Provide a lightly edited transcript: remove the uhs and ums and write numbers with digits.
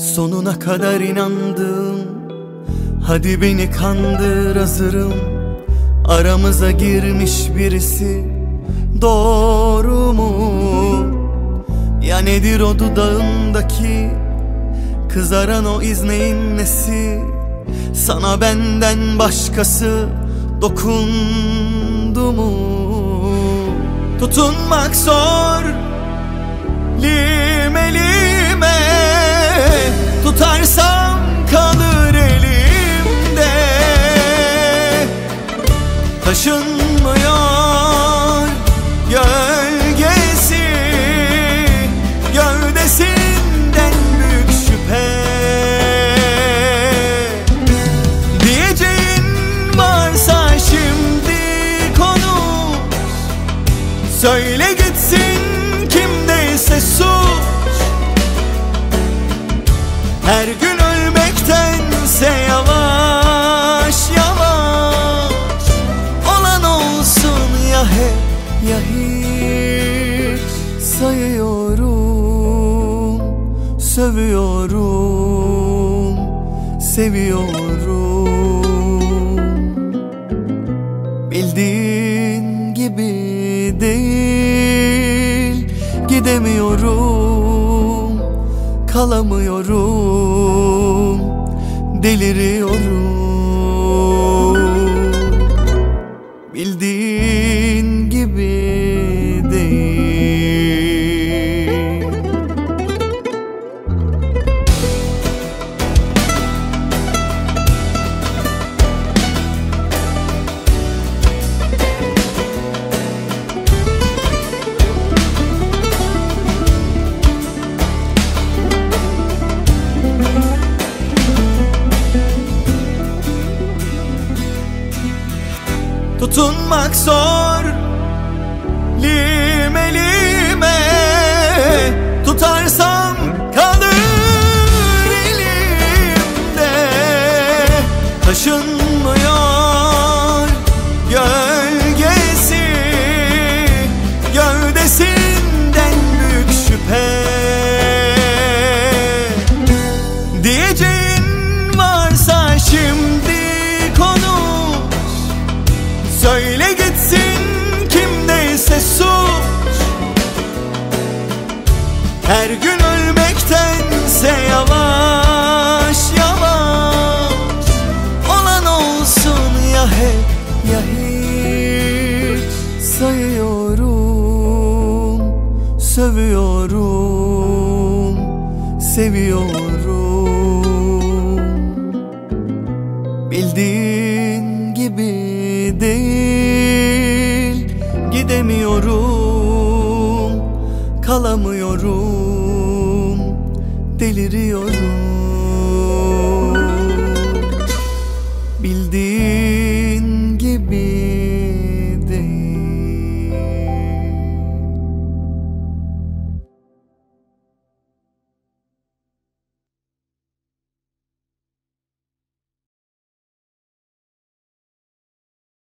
Sonuna kadar inandım, hadi beni kandır, hazırım. Aramıza girmiş birisi, doğru mu? Ya nedir o dudağındaki kızaran o iz neyin nesi? Sana benden başkası dokundu mu? Tutunmak zor, lime lime, tutarsam kalır elimde. Taşınmıyor gölgesi, gövdesinden büyük şüphe. Diyeceğin varsa şimdi konuş, söyle gitsin kimdeyse suç. Her gün ölmektense yavaş yavaş olan olsun ya hep ya hiç. Sayıyorum, sövüyorum, seviyorum. Bildiğin gibi değil, gidemiyorum, kalamıyorum, deliriyorum. Bildiğin gibi değil. Tutunmak zor, lime lime, tutarsam kalır elimde. Taşınmıyor gölgesi, gövdesinden büyük şüphe. Diyeceğin varsa şimdi konuş, söyle gitsin kimdeyse suç. Her gün ölmektense yavaş yavaş olan olsun ya hep ya hiç. Sayıyorum, sövüyorum, seviyorum. Bildiğin gibi değil, gidemiyorum, kalamıyorum, deliriyorum.